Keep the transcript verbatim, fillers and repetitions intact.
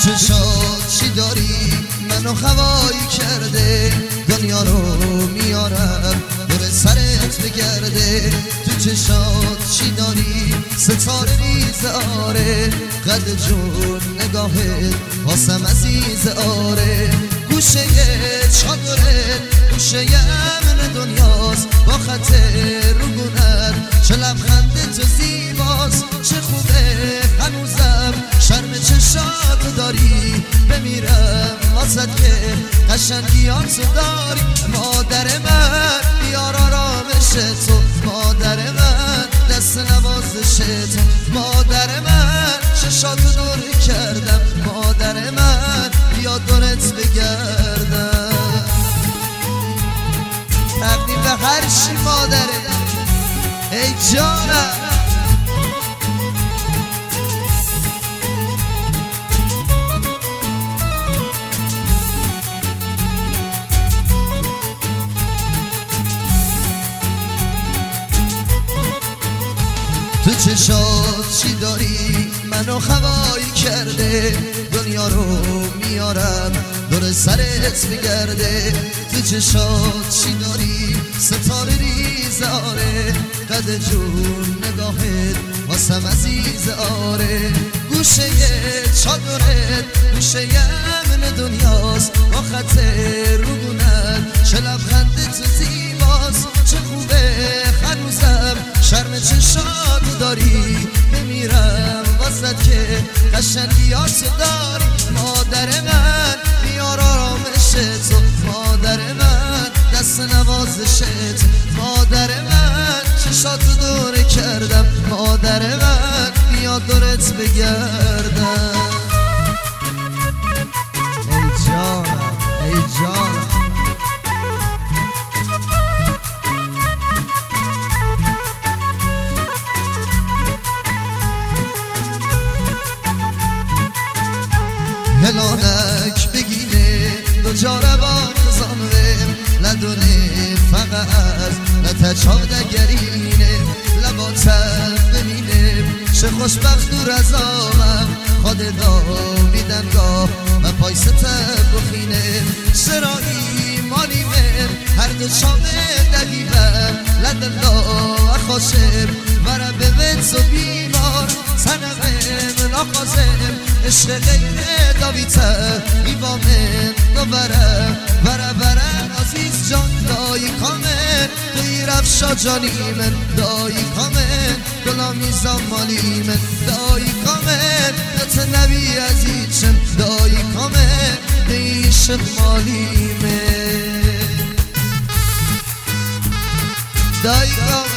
چشات چی داری منو هوایی کرده، دنیا رو میارم دور سرت بگرده. تو چشات چی داری ستاره ریز آره، قد جون نگاهت واسم عزیز آره. گوشه چادرت گوشه امن دنیاست، با خط روگونت چه لبخند تو زیباست. چه خوبه هنوزم شرم چشاتو داری، بمیرم واسد که قشنگیاتو داری. مادر من بیار آرامش تو، مادر من دست نوازش تو، مادر من چشاتو دور کردم، مادر من بیا دورت بگردم. تقدیم به هر چی مادره ای جانم. تو چشات چی داری منو هوایی کرده، دنیا رو میارم دور سرت بگرده. تو چشات چی داری ستاره ریز آره، قد جون نگاهت واسم عزیز آره. گوشه چادرت گوشه امن دنیاست، با خط روگونت چه لبخند تو زیباست. چه خوبه هنوزم شرم چشات داری، بمیرم واسد که قشنگیاتو داری. مادر من بیار آرامش تو، مادر من دست نوازش تو، مادر من چشاتو دور کردم، مادر من بیا دورت بگردم. ای جانم ای جانم. هلانک بگینه دو جاره با خزانوه، ندونه فقط نتچاو دگرینه. لباتم ببینه چه خوشبخت دور از آمم، خود داویدنگاه و پایستم بخینه. سرایی مالیمه هر دو چامه دقیقم، لدلا خوشم ورم به بنز و بیمار. سنقم ناخوازم عشق غیر داویتر ایوامن دو برم برم برم عزیز جان دایی کامن. دوی رفشا جانی من دایی کامن، دلامیزان مالی من دایی کامن. نت نبی عزیزم دایی کامن، دیشق مالی من دایی کامن.